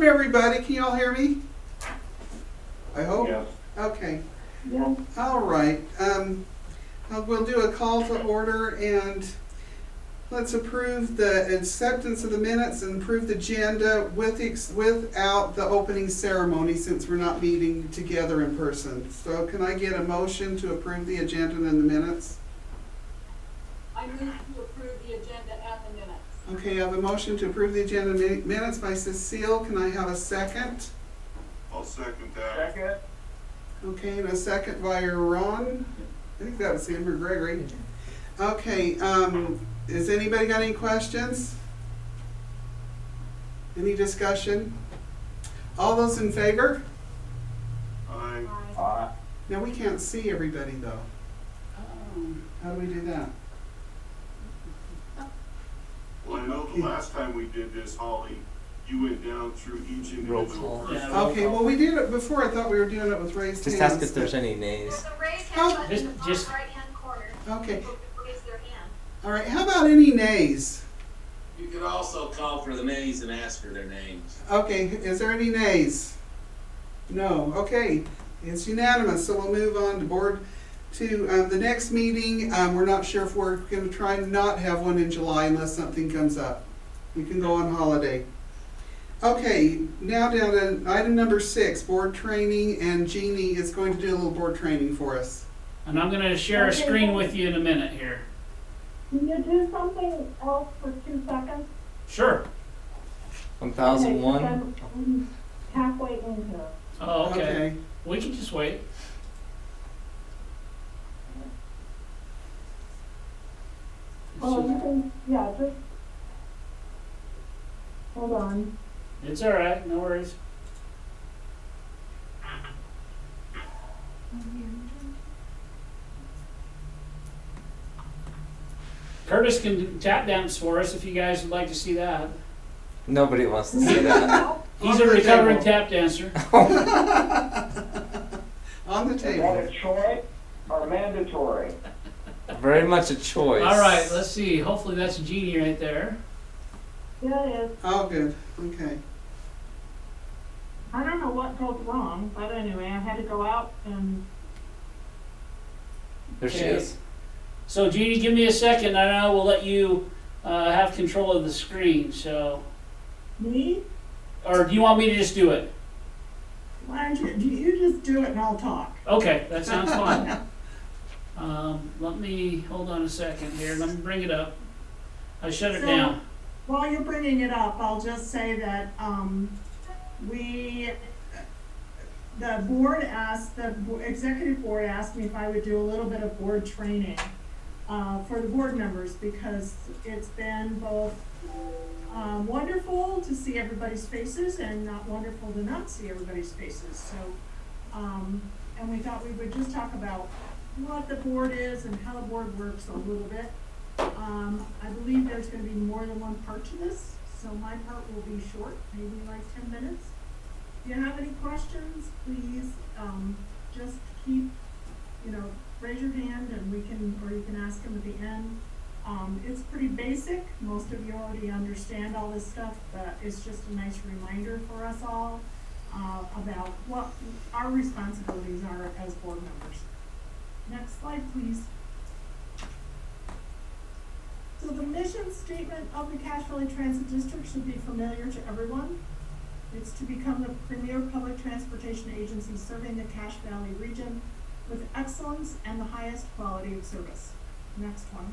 everybody. Can you all hear me? I hope. Yes. Okay. Yeah. All right. We'll do a call to order and let's approve the acceptance of the minutes and approve the agenda without the opening ceremony since we're not meeting together in person. So can I get a motion to approve the agenda and the minutes? I move to approve the agenda and the minutes. Okay, I have a motion to approve the agenda minutes by Cecile. Can I have a second? I'll second that. Second. Okay, and a second by Ron. I think that was him or Gregory. Okay, has anybody got any questions? Any discussion? All those in favor? Aye. Aye. Now, we can't see everybody though. How do we do that? Well, I know the last time we did this, Holly, you went down through each individual person. Yeah. Okay, well, we did it before. I thought we were doing it with raised hands. Just ask if there's but- any nays. There's a raise hand button in the Just- bottom right-hand corner. Okay, People can raise their hand. all right, how about any nays? You could also call for the nays and ask for their names. Okay, is there any nays? No, okay, it's unanimous, so we'll move on to the next meeting. We're not sure if we're gonna try and not have one in July unless something comes up. We can go on holiday. Okay, now down to item number 6, board training, and Jeannie is going to do a little board training for us. And I'm gonna share a Okay. screen with you in a minute here. Can you do something else for 2 seconds? Sure. 1001. Okay, 'cause I'm halfway into it. Oh, okay. We can just wait. Oh, you can, yeah, just, hold on. It's all right, no worries. Curtis can tap dance for us if you guys would like to see that. Nobody wants to see that. He's a recovering tap dancer. On the Is that table. a choice or mandatory? Very much a choice. All right, let's see. Hopefully that's Jeannie right there. Yeah, it is. Oh, good, okay. I don't know what goes wrong, but anyway, I had to go out and, There she Okay. is. So Jeannie, give me a second, and I will let you have control of the screen. So, me? or do you want me to just do it? Why don't you just do it and I'll talk. Okay, that sounds fine. Let me hold on a second here. Let me bring it up. I shut it So- down. While you're bringing it up, I'll just say that, the board asked, executive board asked me if I would do a little bit of board training, for the board members, because it's been both, wonderful to see everybody's faces and not wonderful to not see everybody's faces, so, and we thought we would just talk about what the board is and how the board works a little bit. I believe there's gonna be more than one part to this, so my part will be short, maybe like 10 minutes. If you have any questions, please, just keep, raise your hand and or you can ask them at the end. It's pretty basic, most of you already understand all this stuff, but it's just a nice reminder for us all, about what our responsibilities are as board members. Next slide, please. So the mission statement of the Cache Valley Transit District should be familiar to everyone. It's to become the premier public transportation agency serving the Cache Valley region with excellence and the highest quality of service. Next one.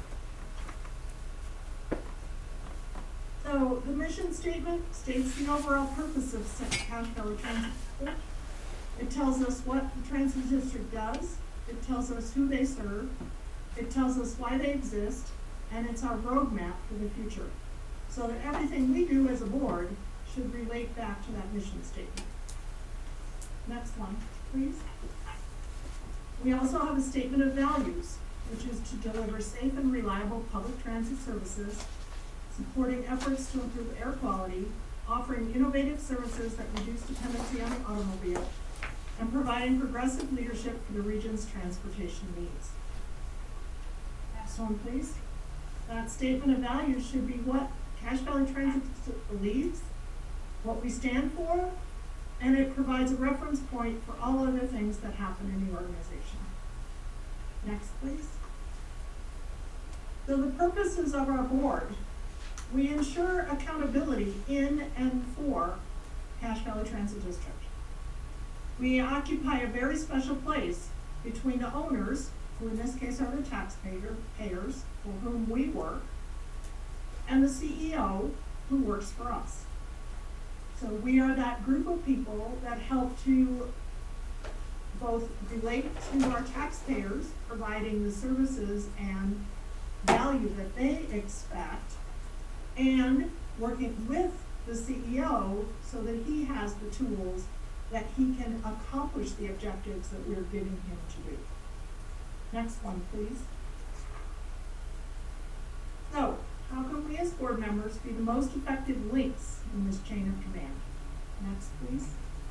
So the mission statement states the overall purpose of Cache Valley Transit District. It tells us what the transit district does. It tells us who they serve. It tells us why they exist. And it's our roadmap for the future. So that everything we do as a board should relate back to that mission statement. Next one, please. We also have a statement of values, which is to deliver safe and reliable public transit services, supporting efforts to improve air quality, offering innovative services that reduce dependency on the automobile, and providing progressive leadership for the region's transportation needs. Next one, please. That statement of values should be what Cache Valley Transit believes, what we stand for, and it provides a reference point for all other things that happen in the organization. Next, please. So the purposes of our board, we ensure accountability in and for Cache Valley Transit District. We occupy a very special place between the owners, who in this case are the taxpayers for whom we work, and the CEO who works for us. So we are that group of people that help to both relate to our taxpayers, providing the services and value that they expect, and working with the CEO so that he has the tools that he can accomplish the objectives that we're giving him to do. Next one, please. So, how can we as board members be the most effective links in this chain of command? Next, please.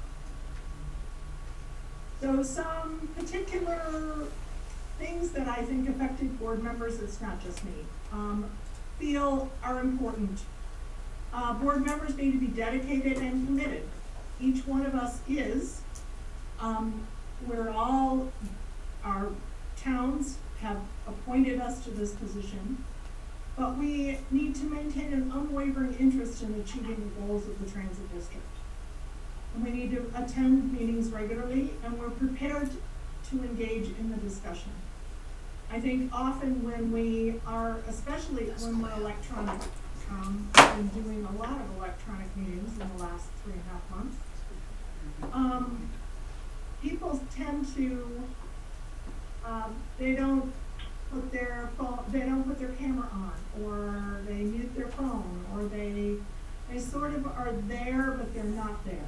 So some particular things that I think effective board members, it's not just me, feel are important. Board members need to be dedicated and committed. Each one of us is. We're all, our towns have appointed us to this position, but we need to maintain an unwavering interest in achieving the goals of the transit district. And we need to attend meetings regularly, and we're prepared to engage in the discussion. I think often when we are, especially when we're electronic, I've been doing a lot of electronic meetings in the last 3.5 months. People tend to, they don't put their camera on, or they mute their phone, or they sort of are there, but they're not there.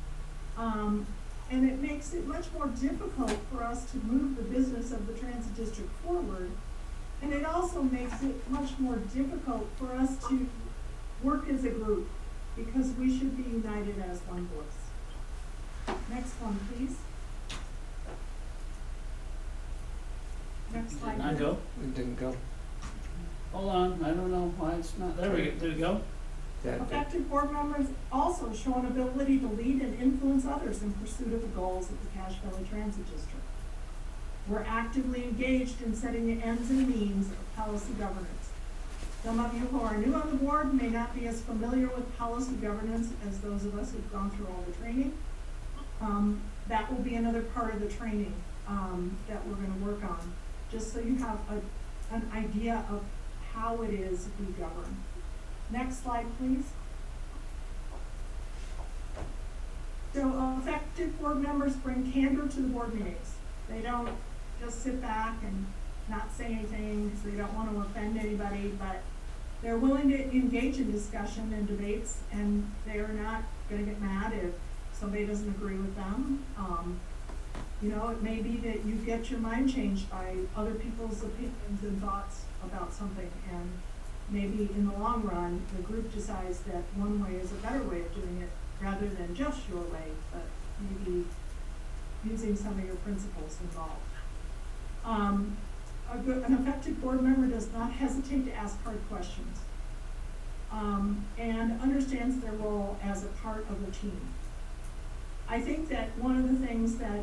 And it makes it much more difficult for us to move the business of the transit district forward. And it also makes it much more difficult for us to work as a group, because we should be united as one voice. Next one, please. Next slide. Did not go? It didn't go. Hold on, I don't know why it's not, there we go, did it go? That, Effective board members also show an ability to lead and influence others in pursuit of the goals of the Cache Valley Transit District. We're actively engaged in setting the ends and means of policy governance. Some of you who are new on the board may not be as familiar with policy governance as those of us who've gone through all the training. That will be another part of the training that we're going to work on, just so you have an idea of how it is we govern. Next slide, please. So effective board members bring candor to the board meetings. They don't just sit back and not say anything because they don't want to offend anybody, but they're willing to engage in discussion and debates, and they're not going to get mad if somebody doesn't agree with them. You know, it may be that you get your mind changed by other people's opinions and thoughts about something, and maybe in the long run, the group decides that one way is a better way of doing it rather than just your way, but maybe using some of your principles involved. An effective board member does not hesitate to ask hard questions, and understands their role as a part of the team. I think that one of the things that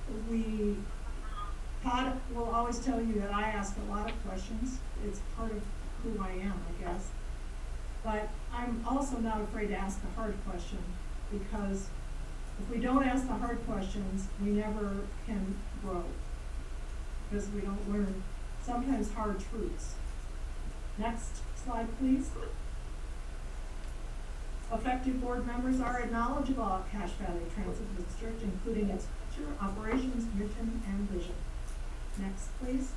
Todd will always tell you that I ask a lot of questions. It's part of who I am, I guess. But I'm also not afraid to ask the hard question, because if we don't ask the hard questions, we never can grow, because we don't learn sometimes hard truths. Next slide, please. Effective board members are knowledgeable of Cache Valley Transit District, including its culture, operations, mission, and vision. Next, please.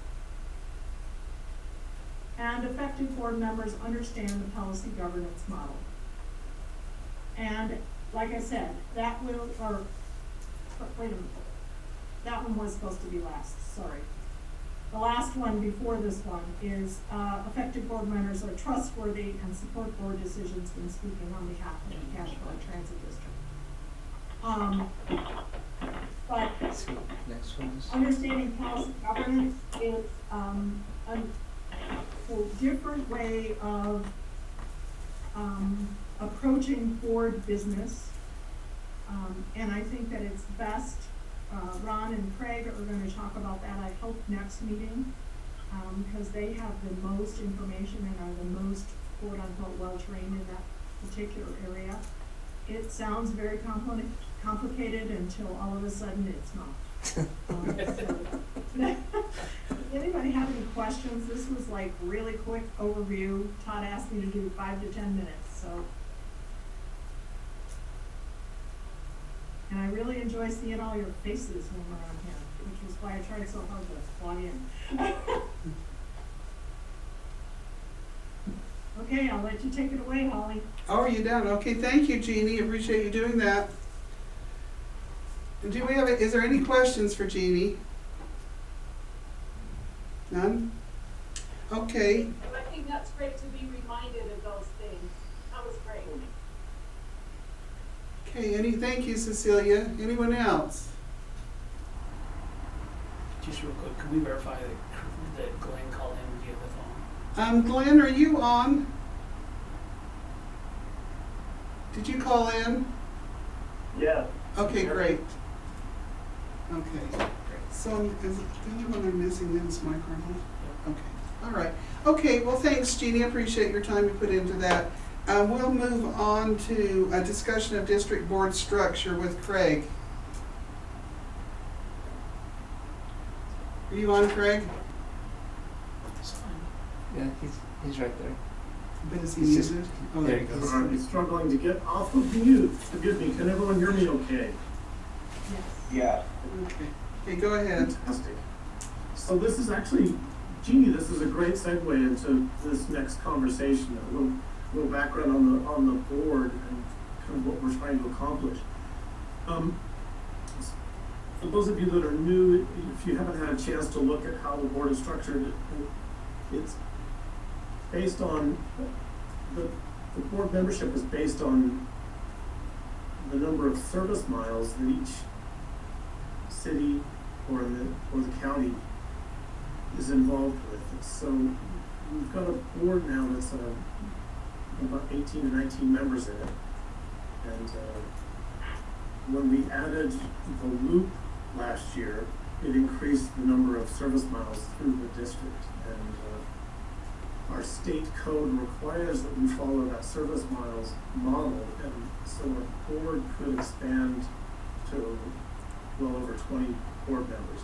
And effective board members understand the policy governance model. And like I said, that will, or, wait a minute, that one was supposed to be last, sorry. The last one before this one is effective board members are trustworthy and support board decisions when speaking on behalf of the Cache Valley Transit District. But so next one is. understanding policy governance is a different way of approaching board business. And I think that it's best, Ron and Craig are gonna talk about that, I hope, next meeting. Because they have the most information and are the most quote-unquote well-trained in that particular area. It sounds very complicated until all of a sudden it's not. Anybody have any questions? This was like really quick overview. Todd asked me to do 5 to 10 minutes, so. And I really enjoy seeing all your faces when we're on here, which is why I tried so hard to log in. Okay, I'll let you take it away, Holly. Oh, are you done? Okay, thank you, Jeannie. Appreciate you doing that. Do we have, is there any questions for Jeannie? None? Okay. I think that's great to be reminded of those things. That was great. Okay, thank you, Cecilia. Anyone else? Just real quick, can we verify that Glenn called in via the phone? Glenn, are you on? Did you call in? Yes. Okay, great. Okay, great. So, is it the only one I'm missing then is Mike Arnold? Okay, all right. Okay, well, thanks, Jeannie. I appreciate your time you put into that. We'll move on to a discussion of district board structure with Craig. Are you on, Craig? It's fine. Yeah, he's right there. But is he He's just- muted? Oh, there he there he goes. is. I'm struggling to get off of mute. Forgive me, can everyone hear me okay? Yes. Yes. Okay. Okay, go ahead. Fantastic. So this is actually, Jeannie, this is a great segue into this next conversation. A little background on the board and kind of what we're trying to accomplish. For those of you that are new, if you haven't had a chance to look at how the board is structured, it's based on, the board membership is based on the number of service miles that each city or the county is involved with. So we've got a board now that's about 18 to 19 members in it. And when we added the loop last year, it increased the number of service miles through the district. And our state code requires that we follow that service miles model, and so our board could expand to well over 20 board members.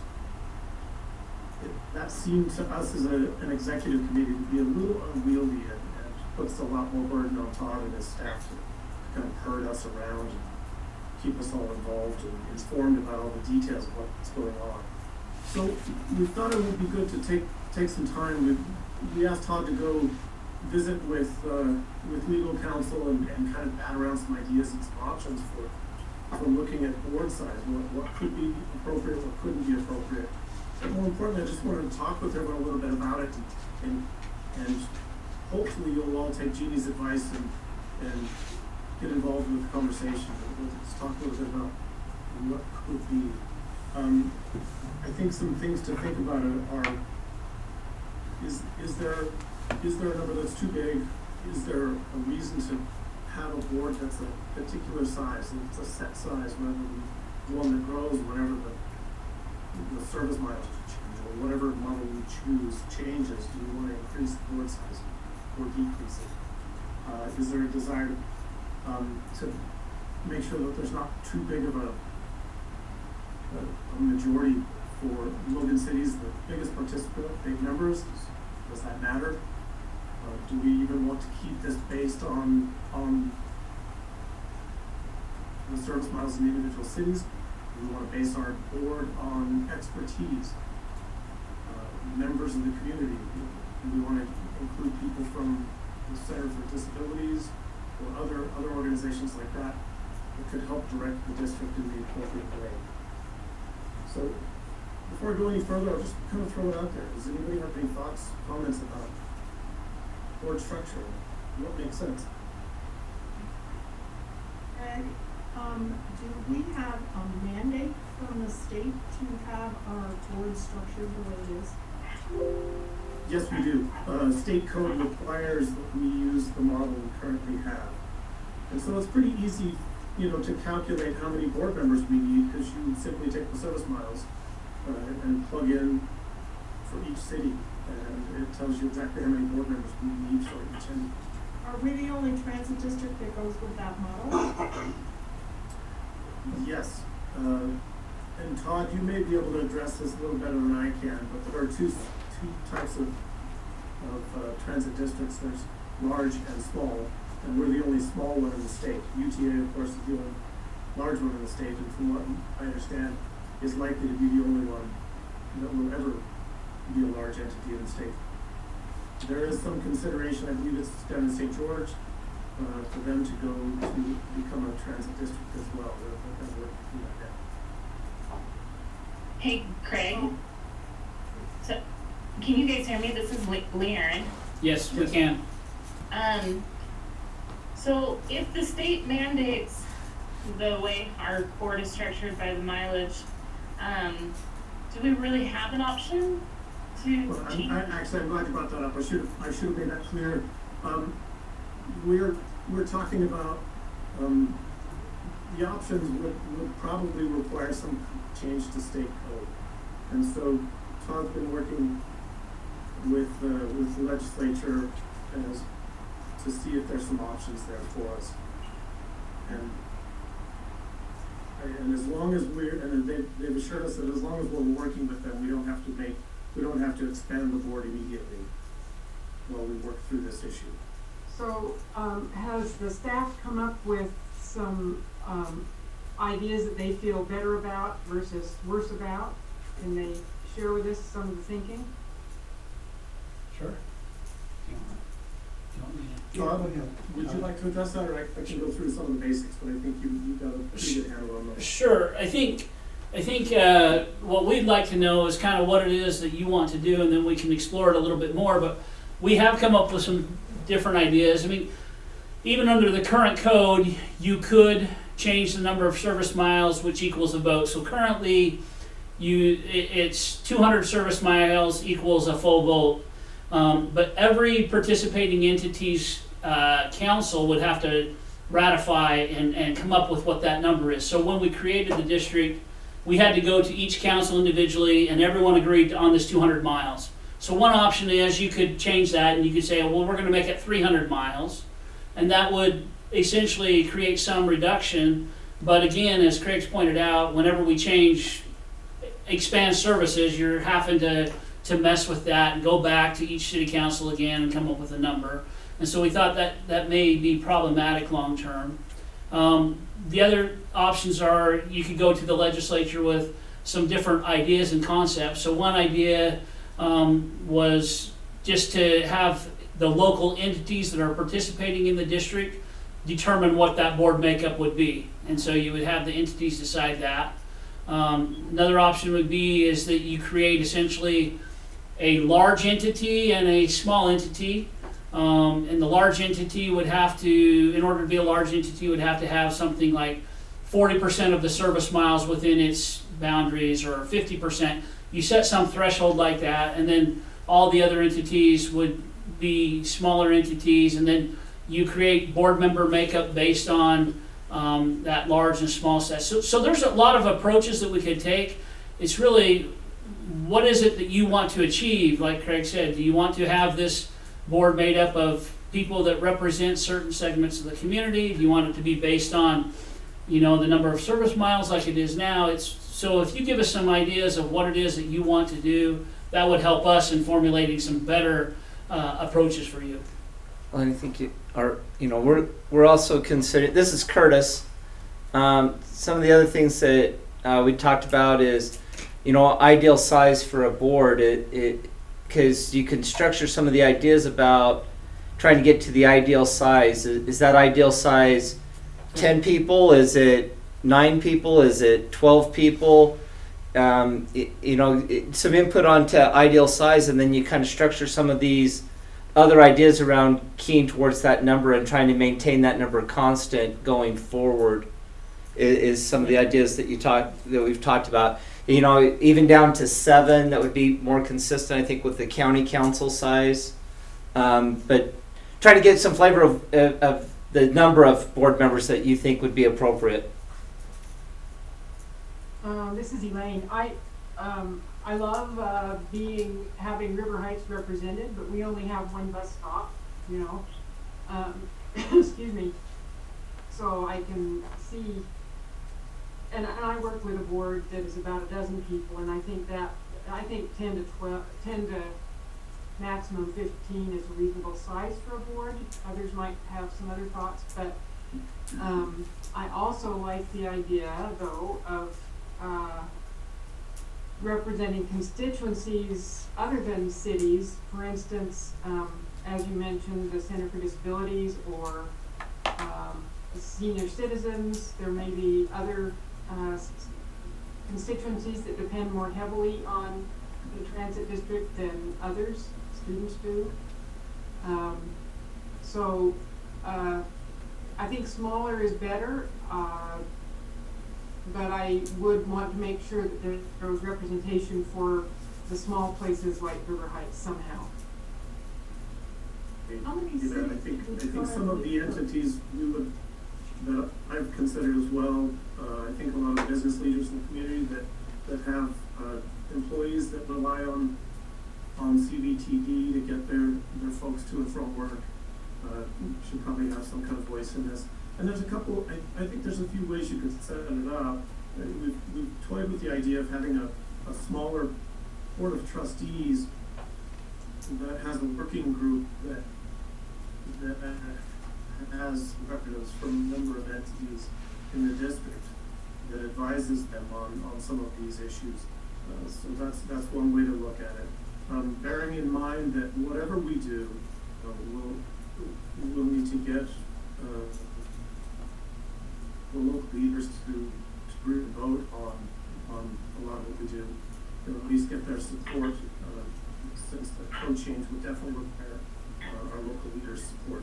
That seemed to us as an executive committee to be a little unwieldy and puts a lot more burden on Todd and his staff to kind of herd us around and keep us all involved and informed about all the details of what's going on. So we thought it would be good to take some time. We asked Todd to go visit with legal counsel and kind of bat around some ideas and some options for looking at board size, what could be appropriate, what couldn't be appropriate. But more importantly, I just wanted to talk with everyone a little bit about it and hopefully you'll all take Jeannie's advice and get involved with the conversation. Let's talk a little bit about what could be. I think some things to think about are, is there a number that's too big? Is there a reason to have a board that's a particular size, and it's a set size rather than one that grows whenever the service miles change, or whatever model you choose changes? Do you want to increase the board size or decrease it? Is there a desire to make sure that there's not too big of a majority for Logan City's the biggest participant, big numbers? Does that matter? Do we even want to keep this based on the service miles in the individual cities? Do we want to base our board on expertise, members of the community? Do we want to include people from the Center for Disabilities or other organizations like that could help direct the district in the appropriate way? So before I go any further, I'll just kind of throw it out there. Does anybody have any thoughts, comments about board structure? What makes sense? Craig, do we have a mandate from the state to have our board structured the way it is? Yes, we do. State code requires that we use the model we currently have. And so it's pretty easy, to calculate how many board members we need, because you simply take the service miles and plug in for each city, and it tells you exactly how many board members we need for each entity. Are we the only transit district that goes with that model? Yes, and Todd, you may be able to address this a little better than I can, but there are two types of transit districts. There's large and small, and we're the only small one in the state. UTA, of course, is the only large one in the state, and from what I understand, is likely to be the only one that will ever be a large entity in the state. There is some consideration, I believe it's down in St. George, for them to go to become a transit district as well. They're kind of working through that now. Hey, Craig. So, can you guys hear me? This is Leanne. Yes, we can. So if the state mandates the way our board is structured by the mileage, do we really have an option to Well, change? I'm glad you brought that up. I should have made that clear. We're talking about the options would probably require some change to state code, and so Todd's been working with the legislature to see if there's some options there for us, and as long as they've assured us that as long as we're working with them, we don't have to expand the board immediately while we work through this issue. So, has the staff come up with some ideas that they feel better about versus worse about? Can they share with us some of the thinking? Sure. You want me to? Todd, would you like to address that, or I can go through some of the basics, but I think you've got a pretty good handle on those. Sure. I think what we'd like to know is kind of what it is that you want to do, and then we can explore it a little bit more. But we have come up with some different ideas. I mean, even under the current code, you could change the number of service miles, which equals a vote. So currently, it's 200 service miles equals a full vote. But every participating entity's council would have to ratify and come up with what that number is. So when we created the district, we had to go to each council individually, and everyone agreed on this 200 miles. So one option is you could change that, and you could say, well, we're going to make it 300 miles, and that would essentially create some reduction. But again, as Craig's pointed out, whenever we expand services, you're having to mess with that and go back to each city council again and come up with a number. And so we thought that may be problematic long term. The other options are you could go to the legislature with some different ideas and concepts. So one idea was just to have the local entities that are participating in the district determine what that board makeup would be. And so you would have the entities decide that. Another option would be is that you create essentially a large entity and a small entity. And the large entity would have to, in order to be a large entity, would have to have something like 40% of the service miles within its boundaries, or 50%. You set some threshold like that, and then all the other entities would be smaller entities, and then you create board member makeup based on that large and small set. So there's a lot of approaches that we could take. It's really, what is it that you want to achieve? Like Craig said, do you want to have this board made up of people that represent certain segments of the community? Do you want it to be based on, the number of service miles like it is now? So if you give us some ideas of what it is that you want to do, that would help us in formulating some better approaches for you. Well, I think we're also considering, this is Curtis. Some of the other things that we talked about is, ideal size for a board. Because you can structure some of the ideas about trying to get to the ideal size. Is that ideal size 10 people? Is it 9 people? Is it 12 people? Some input onto ideal size, and then you kind of structure some of these other ideas around keying towards that number and trying to maintain that number constant going forward. Is some of the ideas that we've talked about. Even down to 7, that would be more consistent, I think, with the county council size. But trying to get some flavor of the number of board members that you think would be appropriate. This is Elaine. I love having River Heights represented, but we only have one bus stop, you know. Excuse me. So I can see, and I work with a board that is about a dozen people, and I think 10 to maximum 15 is a reasonable size for a board. Others might have some other thoughts, but I also like the idea, though, of representing constituencies other than cities. For instance, as you mentioned, the Center for Disabilities or senior citizens. There may be other constituencies that depend more heavily on the transit district than others, students do. So I think smaller is better, but I would want to make sure that there was representation for the small places like River Heights somehow. How many I think some of the entities that I've considered as well, I think a lot of business leaders in the community that have employees that rely on CVTD to get their folks to and from work should probably have some kind of voice in this. And there's a couple, I think there's a few ways you could set it up. We've toyed with the idea of having a smaller board of trustees that has a working group that has representatives from a number of entities in the district that advises them on some of these issues. So that's one way to look at it. Bearing in mind that whatever we do, we'll need to get the local leaders to vote on a lot of what we do, and at least get their support, since the code change would definitely require our local leaders' support.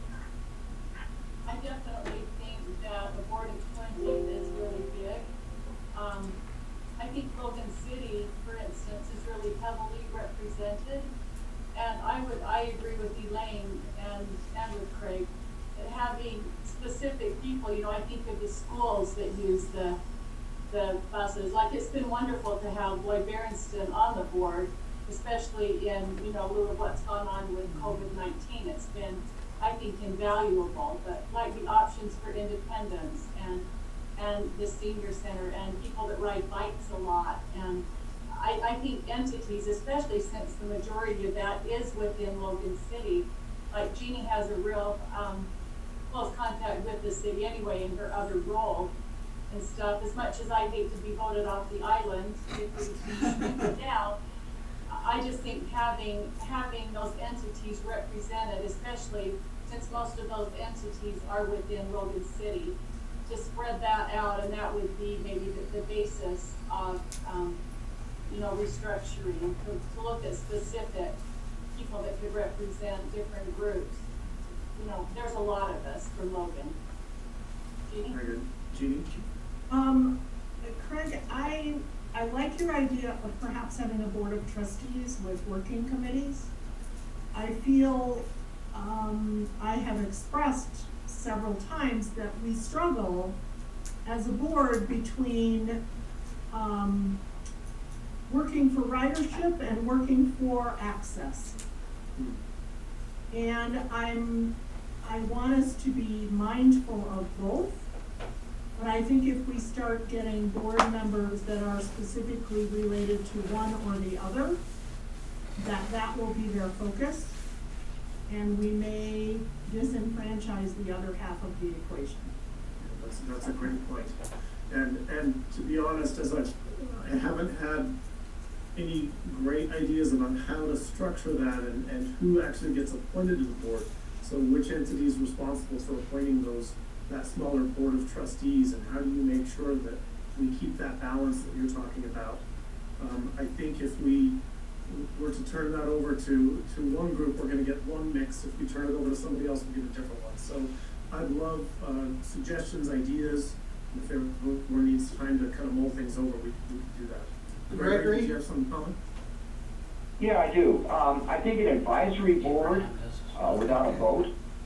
I definitely think that the Board of 20 is really big. I think Logan City, for instance, is really heavily represented. And I agree with Elaine and with Craig, that having specific people, I think of the schools that use the buses. Like, it's been wonderful to have Lloyd Berenstain on the board, especially in, lieu of what's gone on with COVID-19. It's been, I think, invaluable, but like the options for independence and the senior center and people that ride bikes a lot. And I think entities, especially since the majority of that is within Logan City, like Jeannie has a real close contact with the city anyway in her other role and stuff. As much as I hate to be voted off the island if we go down, I just think having those entities represented, especially since most of those entities are within Logan City, to spread that out, and that would be maybe the basis of restructuring, to look at specific people that could represent different groups. There's a lot of us from Logan. Jeannie? Very good. Jeannie? Craig, I like your idea of perhaps having a board of trustees with working committees. I feel, I have expressed several times that we struggle as a board between working for ridership and working for access. And I want us to be mindful of both. But I think if we start getting board members that are specifically related to one or the other, that will be their focus. And we may disenfranchise the other half of the equation. Yeah, that's a great point. And to be honest, I haven't had any great ideas about how to structure that and who actually gets appointed to the board. So which entity is responsible for appointing that smaller board of trustees, and how do you make sure that we keep that balance that you're talking about? I think if we were to turn that over to one group, we're going to get one mix. If we turn it over to somebody else, we'll get a different one. So I'd love suggestions, ideas. If there needs time to kind of mull things over, we can do that. Gregory? Do you have some comment? Yeah, I do. I think an advisory board without a vote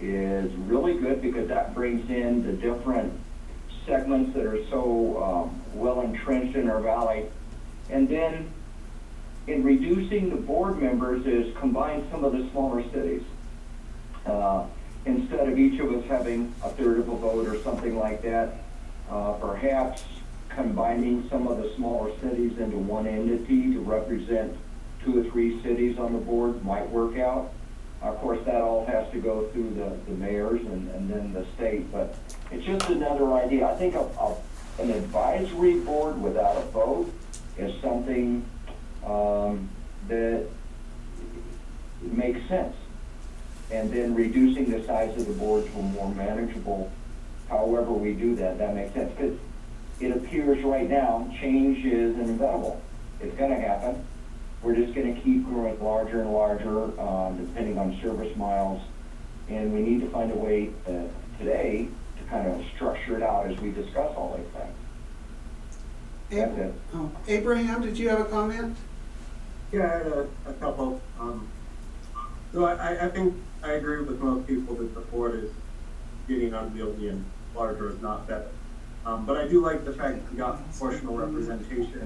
is really good because that brings in the different segments that are so well entrenched in our valley. And then in reducing the board members is combine some of the smaller cities. Instead of each of us having a third of a vote or something like that, perhaps combining some of the smaller cities into one entity to represent 2 or 3 cities on the board might work out. Of course, that all has to go through the mayors and then the state, but it's just another idea. I think an advisory board without a vote is something that makes sense. And then reducing the size of the board to a more manageable, however we do that, that makes sense. Because it appears right now, change is inevitable. It's gonna happen. We're just gonna keep growing larger and larger, depending on service miles. And we need to find a way today to kind of structure it out as we discuss all these things. That's it. Oh, Abraham, did you have a comment? Yeah, I had a couple. So I think I agree with most people that the board is getting unwieldy and larger is not better. But I do like the fact that we got proportional representation.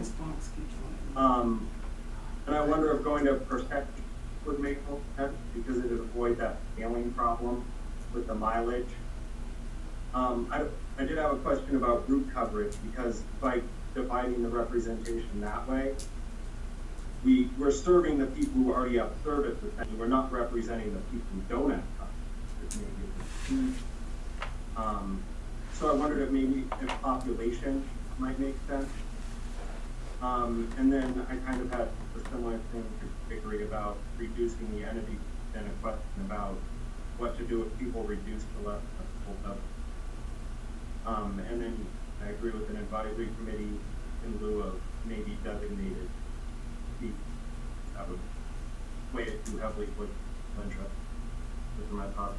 And I wonder if going to percentage would make more sense because it would avoid that scaling problem with the mileage. I did have a question about route coverage because by dividing the representation that way, we're serving the people who already have service, and we're not representing the people who don't have coverage. So I wondered if maybe if population might make sense. And then I kind of had a similar thing to Vickery about reducing the entity and a question about what to do if people reduce to less than full coverage. And then I agree with an advisory committee in lieu of maybe designated seats. That would weigh it too heavily with interest. Those are my thoughts.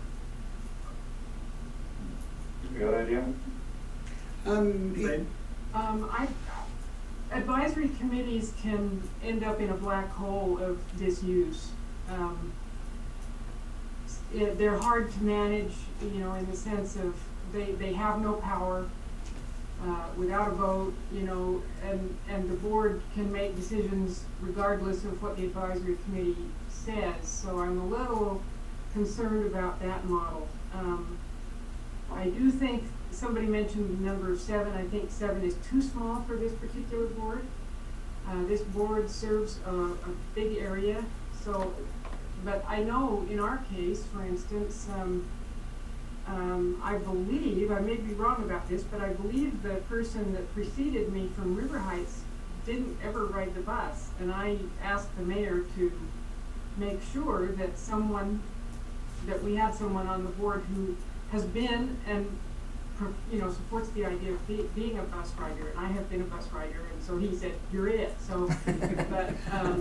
Good idea. Advisory committees can end up in a black hole of disuse. They're hard to manage, you know, in the sense of they have no power without a vote, you know, and the board can make decisions regardless of what the advisory committee says. So I'm a little concerned about that model. I do think somebody mentioned the number 7. I think 7 is too small for this particular board. This board serves a big area, so, but I know in our case, for instance, I believe, I may be wrong about this, but I believe the person that preceded me from River Heights didn't ever ride the bus, and I asked the mayor to make sure that that we had someone on the board who has been and, you know, supports the idea of being a bus rider, and I have been a bus rider, and so he said, "You're it." So, but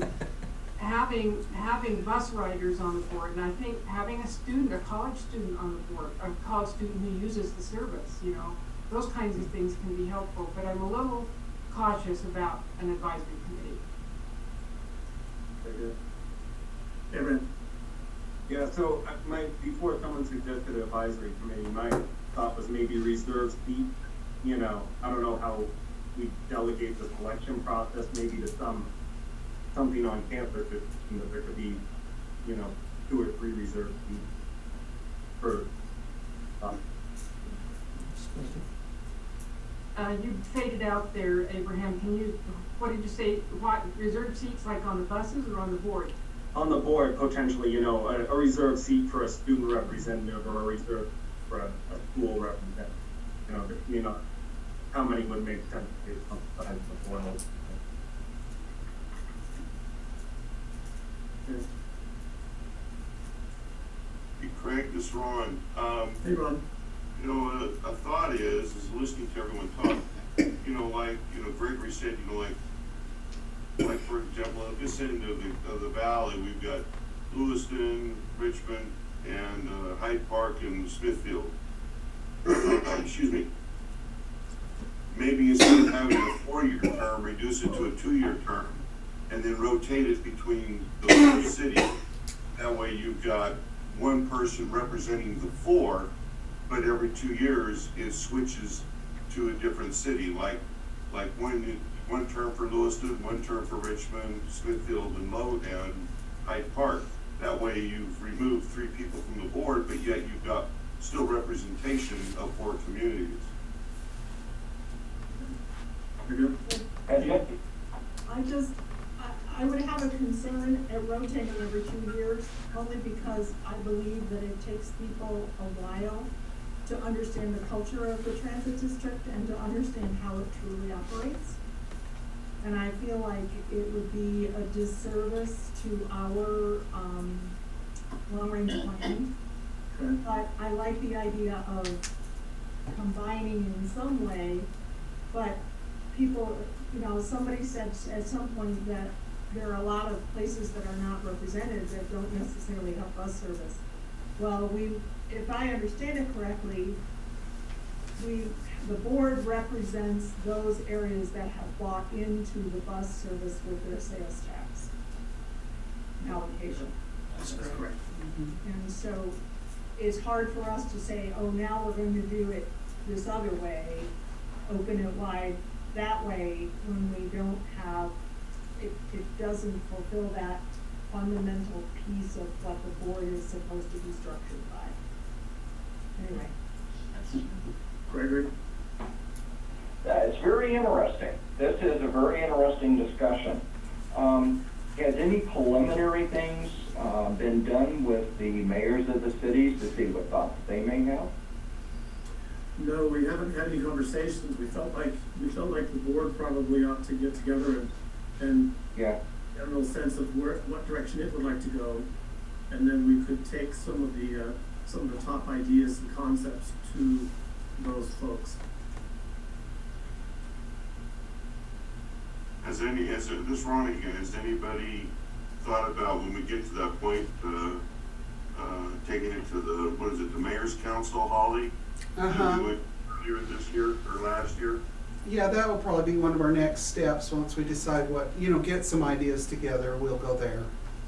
having bus riders on the board, and I think having a college student on the board, a college student who uses the service, you know, those kinds of things can be helpful. But I'm a little cautious about an advisory committee. Very good. Aaron. Yeah, so before someone suggested an advisory committee, my thought was maybe reserve seat. You know, I don't know how we delegate the selection process, maybe to something on campus, that there could be, you know, 2 or 3 reserve seats for. You faded out there, Abraham. What did you say? What reserve seats, like on the buses or on the board? On the board, potentially, you know, a reserve seat for a student representative or a reserve for a school representative. You know, how many would make sense based on the size of the board? Hey, Craig, this is Ron. Hey, Ron. You know, a thought is listening to everyone talk, you know, like, you know, Gregory said, you know, like for example, this end of the valley, we've got Lewiston, Richmond, and Hyde Park and Smithfield. Excuse me. Maybe instead of having a 4-year term, reduce it to a 2-year term, and then rotate it between those 2 cities. That way you've got one person representing the four, but every 2 years it switches to a different city, like one term for Lewiston, one term for Richmond, Smithfield, and Hyde Park. That way you've removed 3 people from the board, but yet you've got still representation of 4 communities. I would have a concern at rotating every 2 years, only because I believe that it takes people a while to understand the culture of the transit district and to understand how it truly operates. And I feel like it would be a disservice to our, long-range planning. But I like the idea of combining in some way, but people, somebody said at some point that there are a lot of places that are not represented that don't necessarily have bus service. Well, if I understand it correctly, the board represents those areas that have bought into the bus service with their sales tax allocation. That's correct. And so it's hard for us to say, oh, now we're going to do it this other way, open it wide that way, when we don't have, it doesn't fulfill that fundamental piece of what the board is supposed to be structured by. Anyway. Gregory? It's very interesting. This is a very interesting discussion. Has any preliminary things been done with the mayors of the cities to see what thoughts they may have? No, we haven't had any conversations. We felt like the board probably ought to get together and Yeah. get a real sense of what direction it would like to go, and then we could take some of the top ideas and concepts to those folks. This Ronnie again, has anybody thought about when we get to that point, taking it to the mayor's council, Holly? Uh-huh. Do it earlier this year or last year? Yeah, that will probably be one of our next steps once we decide what, get some ideas together, we'll go there.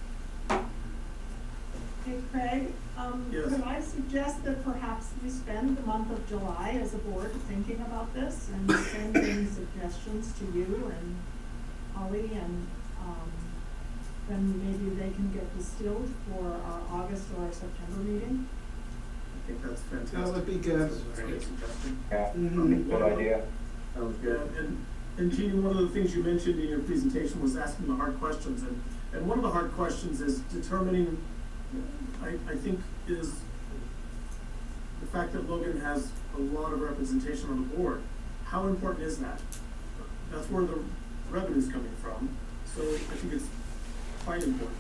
Hey, Craig, Yes. could I suggest that perhaps we spend the month of July as a board thinking about this and sending suggestions to you and Holly, and then maybe they can get distilled for our August or our September meeting? I think that's fantastic. That would be good. That's a great suggestion. Yeah, Mhm. good idea. Sounds good. And Jeannie, one of the things you mentioned in your presentation was asking the hard questions, and one of the hard questions is determining, I think, is the fact that Logan has a lot of representation on the board. How important is that? That's where the revenue's coming from, so I think it's quite important.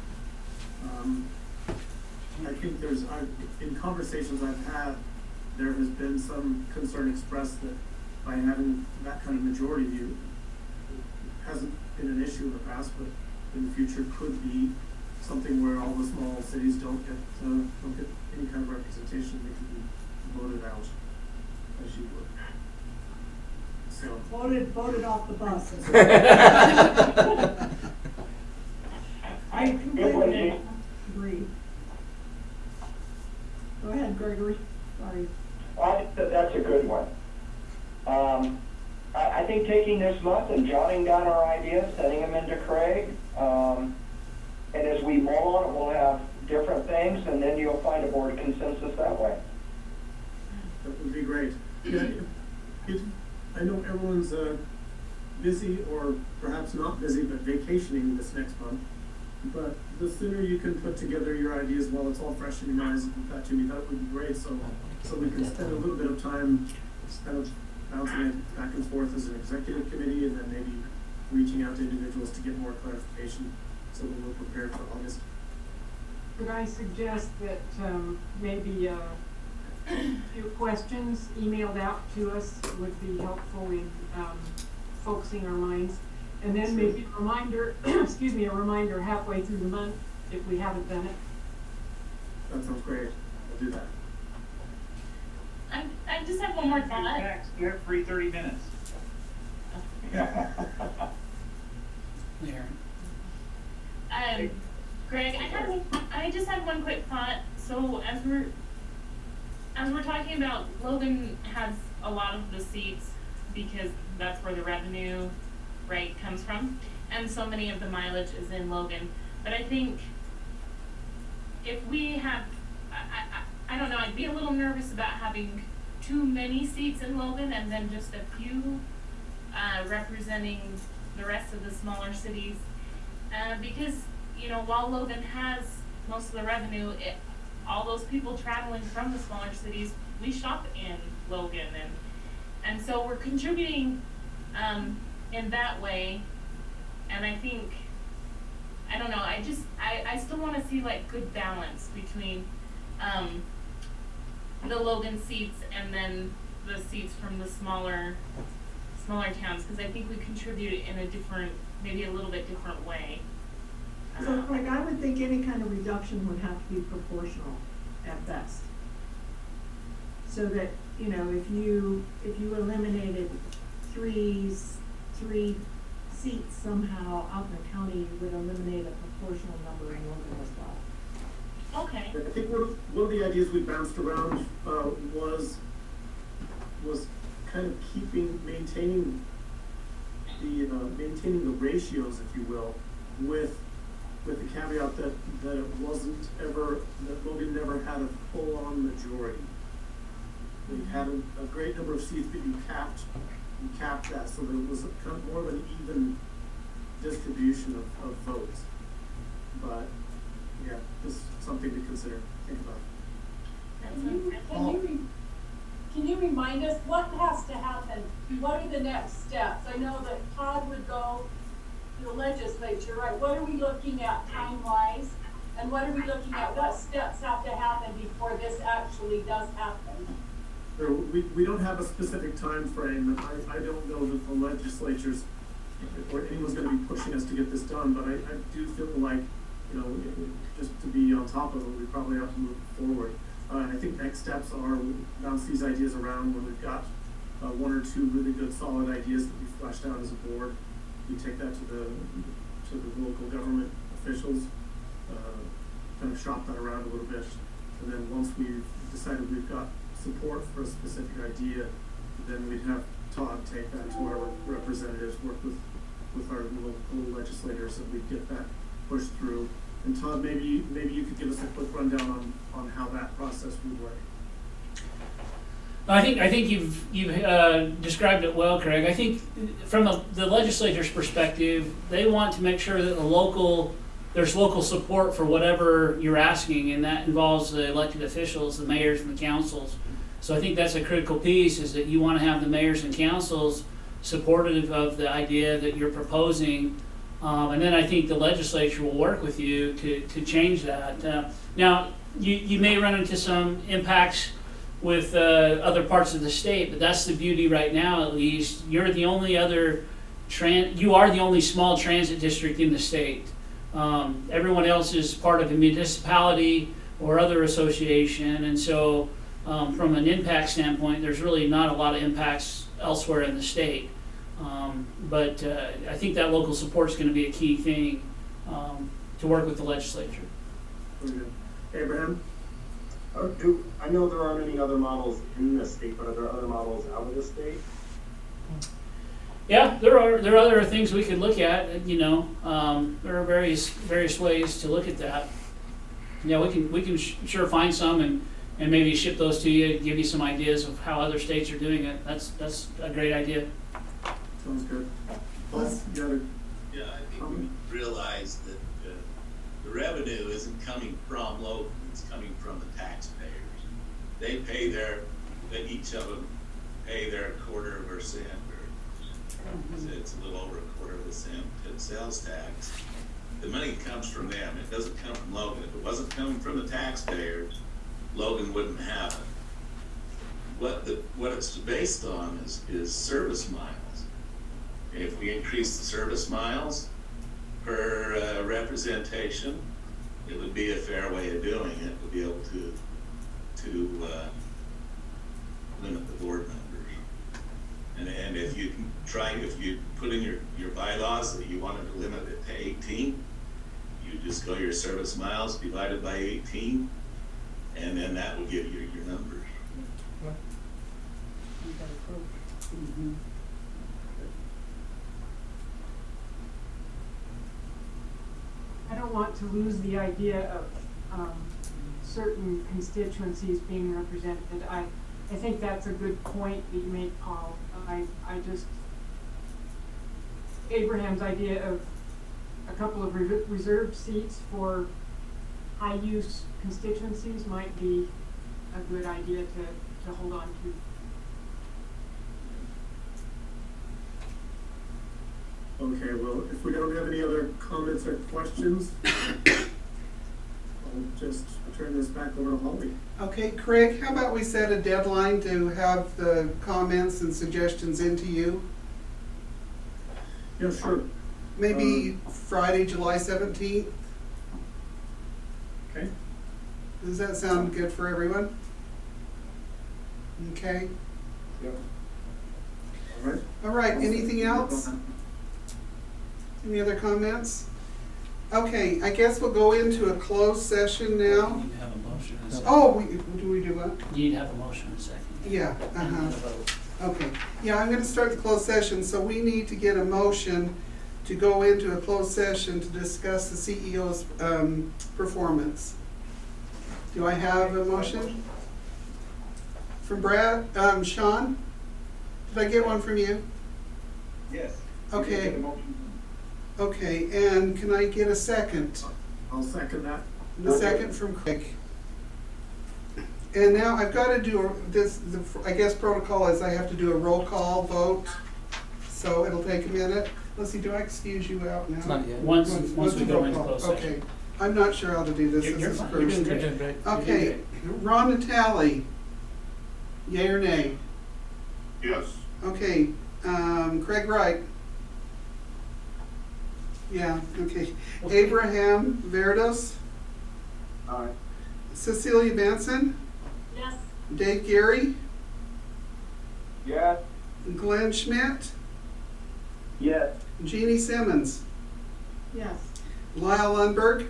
I think in conversations I've had, there has been some concern expressed that by having that kind of majority view, hasn't been an issue in the past, but in the future could be something where all the small cities don't get any kind of representation. They could be voted out, as you would. So. Voted off the bus. I completely agree. Go ahead, Gregory. Sorry. I think that's a good one. I think taking this month and jotting down our ideas, sending them into Craig, and as we mull on it, we'll have different things, and then you'll find a board consensus that way. That would be great. Yeah, I know everyone's busy, or perhaps not busy, but vacationing this next month. But the sooner you can put together your ideas while it's all fresh in your minds and that to me, that would be great. So we can spend a little bit of time kind of bouncing it back and forth as an executive committee, and then maybe reaching out to individuals to get more clarification so that we're prepared for August. Could I suggest that maybe a few questions emailed out to us would be helpful in focusing our minds? And then maybe a reminder, a reminder halfway through the month if we haven't done it. That sounds great. I'll do that. I just have one more thought. You have free 30 minutes. There. Greg, I just had one quick thought. So as we're talking about, Logan has a lot of the seats because that's where the revenue, right, comes from. And so many of the mileage is in Logan. But I think if we have, I don't know, I'd be a little nervous about having too many seats in Logan and then just a few representing the rest of the smaller cities. Because, you know, while Logan has most of the revenue, all those people traveling from the smaller cities, we shop in Logan, and so we're contributing in that way. And I think, I don't know, I still want to see like good balance between the Logan seats and then the seats from the smaller towns, because I think we contribute in a different, maybe a little bit different way. So Craig, I would think any kind of reduction would have to be proportional at best. So that, you know, if you eliminated three seats somehow out in the county, you would eliminate a proportional number in Logan as well. Okay. I think one of the ideas we bounced around was kind of maintaining the ratios, if you will, with the caveat that it wasn't ever, that Logan never had a full-on majority. We had a great number of seats, but you capped that, so there was kind of more of an even distribution of votes. But yeah, just something to consider, think about. Can you remind us what has to happen? What are the next steps? I know that Todd would go to the legislature, right? What are we looking at time-wise? And what are we looking at? What steps have to happen before this actually does happen? We don't have a specific time frame, and I don't know that the legislatures or anyone's going to be pushing us to get this done, but I do feel like, you know, just to be on top of it, we probably have to move forward. I think next steps are bounce these ideas around when we've got one or two really good solid ideas that we fleshed out as a board. We take that to the local government officials, kind of shop that around a little bit, and then once we've decided we've got support for a specific idea, then we'd have Todd take that to our representatives, work with our local legislators, and we'd get that pushed through. And Todd, maybe you could give us a quick rundown on how that process would work. I think you've described it well, Craig. I think from the legislature's perspective, they want to make sure that there's local support for whatever you're asking, and that involves the elected officials, the mayors and the councils. So I think that's a critical piece, is that you want to have the mayors and councils supportive of the idea that you're proposing. And then I think the legislature will work with you to change that. Now, you may run into some impacts with other parts of the state, but that's the beauty right now, at least. You're the only you are the only small transit district in the state. Everyone else is part of a municipality or other association, and so from an impact standpoint, there's really not a lot of impacts elsewhere in the state. But I think that local support is going to be a key thing to work with the legislature. Very good. Abraham? I know there aren't any other models in the state, but are there other models out of the state? Yeah, there are other things we could look at. You know, there are various ways to look at that. Yeah, we can sure find some and maybe ship those to you, give you some ideas of how other states are doing it. That's a great idea. Sounds good. Yeah, I think we realize that the revenue isn't coming from Logan, it's coming from the taxpayers. They each of them pay their quarter of a cent, or it's a little over a quarter of a cent in sales tax. The money comes from them, it doesn't come from Logan. If it wasn't coming from the taxpayers, Logan wouldn't have it. What it's based on is service miles. If we increase the service miles per representation, it would be a fair way of doing it. We'll be able to limit the board members. And if you put in your bylaws that you wanted to limit it to 18, you just go your service miles divided by 18, and then that will give you your numbers. Mhm. I don't want to lose the idea of certain constituencies being represented. I think that's a good point that you make, Paul. Abraham's idea of a couple of reserved seats for high-use constituencies might be a good idea to hold on to. Okay, well, if we don't have any other comments or questions, I'll just turn this back over to Holly. Okay, Craig, how about we set a deadline to have the comments and suggestions into you? Yeah, sure. Maybe Friday, July 17th? Okay. Does that sound good for everyone? Okay. Yep. All right. All right, anything else? Any other comments? Okay, I guess we'll go into a closed session You now. need to have a motion and a second. Oh, do we do what? You need to have a motion and a second. Yeah, And then uh-huh. a vote. Okay, yeah, I'm gonna start the closed session, so we need to get a motion to go into a closed session to discuss the CEO's, performance. Do I have a motion? From Brad, Sean? Did I get one from you? Yes. Okay. Okay, and can I get a second? I'll second that. The second from Craig. And now I've got to do I guess protocol is I have to do a roll call vote, so it'll take a minute. Let's see, do I excuse you out now? It's not yet. Once we go roll into call. closed session. Okay, I'm not sure how to do this. This You're is fine. first. You're doing great. Okay, Ron Natale, yea or nay? Yes. Okay, Craig Wright. Yeah, okay. Abraham Verdos, Aye. Cecilia Benson, Yes. Dave Gary, Yes. Glenn Schmidt, Yes. Jeannie Simmons, Yes. Lyle Lundberg,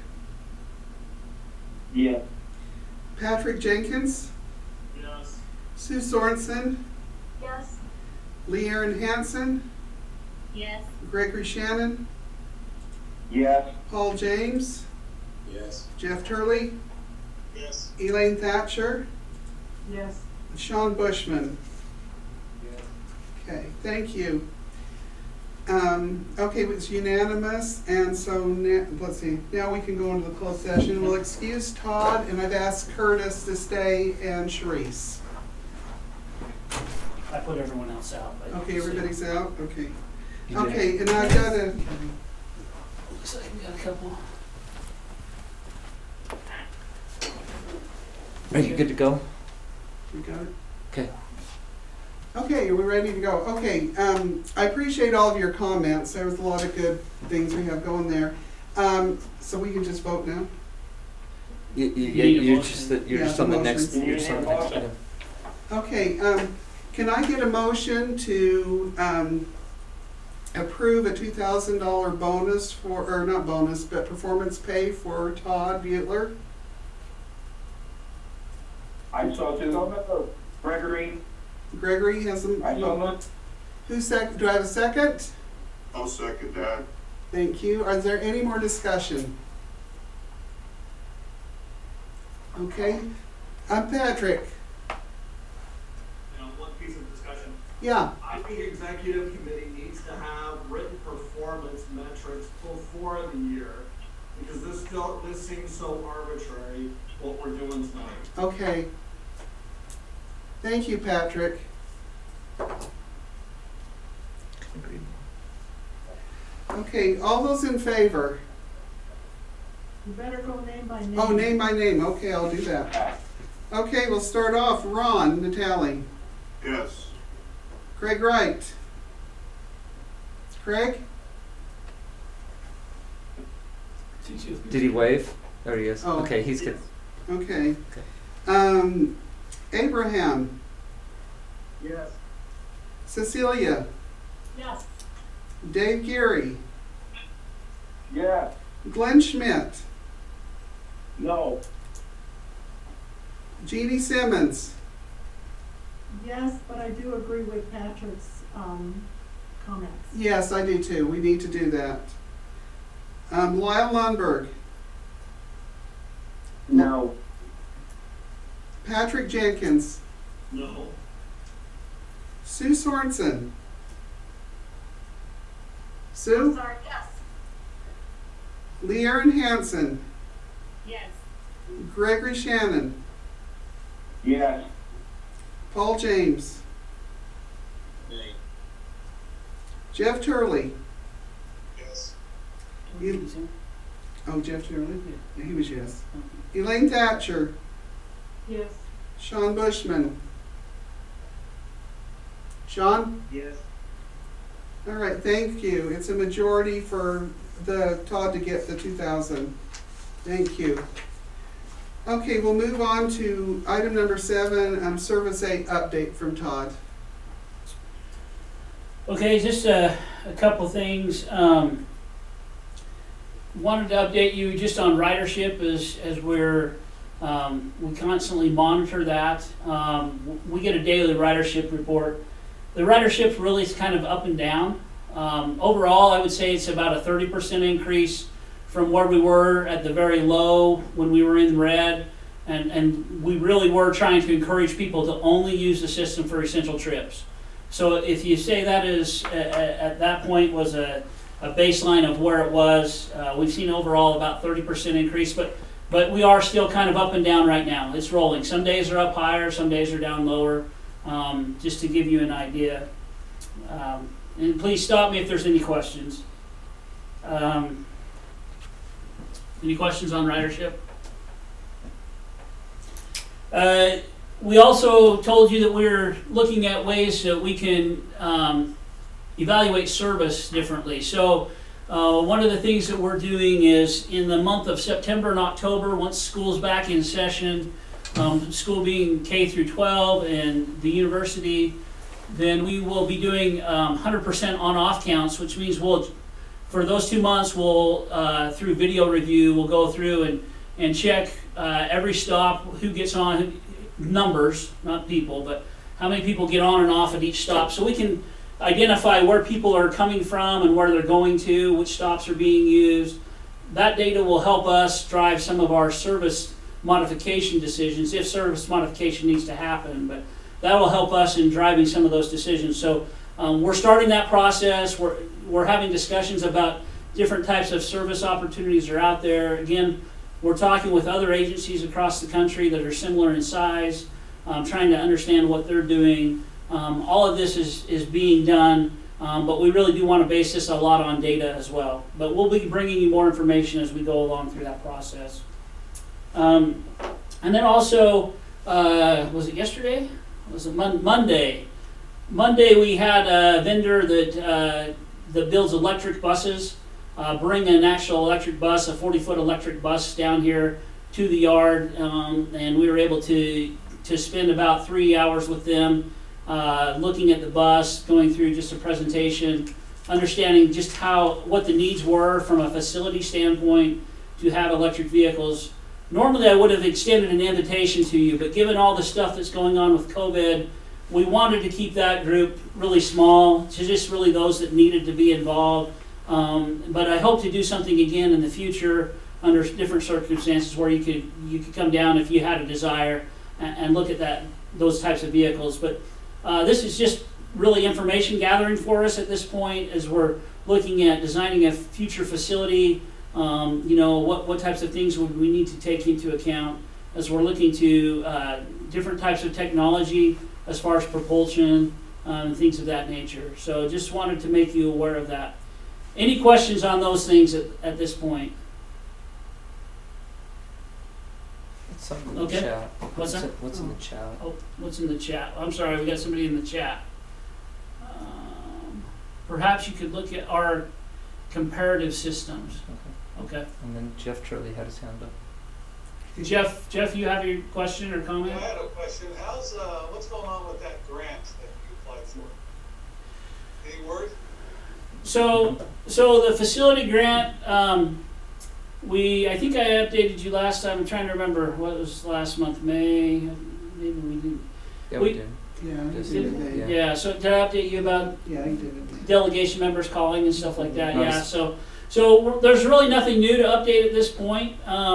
Yes. Patrick Jenkins, Yes. Sue Sorensen, Yes. Lee Aaron Hansen, Yes. Gregory Shannon, Yes. Paul James, Yes. Jeff Turley, Yes. Elaine Thatcher, Yes. Sean Bushman. Yes. Okay, thank you. Okay, it was unanimous, and so let's see, now we can go into the closed session. We'll excuse Todd, and I've asked Curtis to stay, and Sharice. I put everyone else out. but- Okay, everybody's out, okay. You did. Okay, and I've got to, Looks like we got a couple. Are you good to go? you got it? Okay. Okay, are we ready to go? Okay, I appreciate all of your comments. There was a lot of good things we have going there. So we can just vote now? You, need a you're motion. just, you're Yeah, just on the motion. next, you're just on the next item. Okay, can I get a motion to, approve a $2,000 bonus for, or not bonus, but performance pay for Todd Butler? I saw too. Gregory, Gregory has a, I saw do I have a second? I'll second that. Thank you. Is there any more discussion? Okay, Patrick, One piece of discussion. yeah, I think executive committee needs to have written performance metrics before the year, because this seems so arbitrary, what we're doing tonight. okay. Thank you, Patrick. Agreed. Okay, all those in favor? You better go name by name. Oh, name by name, okay, I'll do that. Okay, we'll start off, Ron Natale, Yes. Craig Wright. Craig? Did he wave? There he is. Oh. Okay, he's good. Okay. Okay. Abraham, Yes. Cecilia, Yes. Dave Geary, Yes. Glenn Schmidt, No. Jeannie Simmons. Yes, but I do agree with Patrick's, comments. Yes, I do too. We need to do that. Lyle Lundberg. No. Patrick Jenkins. No. Sue Sorensen. I'm Sue? sorry, yes. Lee Aaron Hansen. Yes. Gregory Shannon. Yes. Paul James. Nay. Jeff Turley. Yes. Oh, Jeff Turley? Yeah, he was yes. Elaine Thatcher. Yes. Sean Bushman. Sean? Yes. All right, thank you. It's a majority for Todd to get the 2,000. Thank you. Okay, we'll move on to item number 7, Service A update from Todd. Okay, just a couple things. Wanted to update you just on ridership as we constantly monitor that. We get a daily ridership report. The ridership's really kind of up and down. Overall, I would say it's about a 30% increase from where we were at the very low when we were in red. And we really were trying to encourage people to only use the system for essential trips. So if you say that is, at that point was a baseline of where it was, we've seen overall about 30% increase, but we are still kind of up and down right now. It's rolling. Some days are up higher, some days are down lower, just to give you an idea. And please stop me if there's any questions. Any questions on ridership? We also told you that we're looking at ways that we can evaluate service differently. So one of the things that we're doing is in the month of September and October, once school's back in session, school being K through 12 and the university, then we will be doing 100% on-off counts, which means for those 2 months, we'll through video review, we'll go through and check every stop, who gets on, numbers, not people, but how many people get on and off at each stop, so we can identify where people are coming from and where they're going to, which stops are being used. That data will help us drive some of our service modification decisions, if service modification needs to happen, but that will help us in driving some of those decisions. So we're starting that process. We're having discussions about different types of service opportunities that are out there. Again, we're talking with other agencies across the country that are similar in size, trying to understand what they're doing. All of this is being done, but we really do want to base this a lot on data as well. But we'll be bringing you more information as we go along through that process. And then also, was it yesterday? Was it Monday? Monday we had a vendor that builds electric buses. Bring an actual electric bus, a 40-foot electric bus down here to the yard, and we were able to spend about 3 hours with them looking at the bus, going through just a presentation, understanding just what the needs were from a facility standpoint to have electric vehicles. Normally I would have extended an invitation to you, but given all the stuff that's going on with COVID, we wanted to keep that group really small, to just really those that needed to be involved. But I hope to do something again in the future under different circumstances where you could come down if you had a desire and look at those types of vehicles. But this is just really information gathering for us at this point as we're looking at designing a future facility. What types of things would we need to take into account as we're looking to different types of technology as far as propulsion and things of that nature. So just wanted to make you aware of that. Any questions on those things at this point? Something in the Okay. chat. What's that? What's in the chat? Oh, what's in the chat? I'm sorry, we got somebody in the chat. Perhaps you could look at our comparative systems. Okay. And then Jeff Turley had his hand up. Jeff, you have your question or comment? I had a question. What's going on with that grant that you applied for? Any word? So the facility grant, I think I updated you last time. I'm trying to remember what was last month, May. Maybe we didn't. Yeah, We- we did. Yeah, you Just- did it. yeah. Yeah. So did I update you about Yeah, you did it. delegation members calling and stuff like that? Yeah. Nice. So there's really nothing new to update at this point.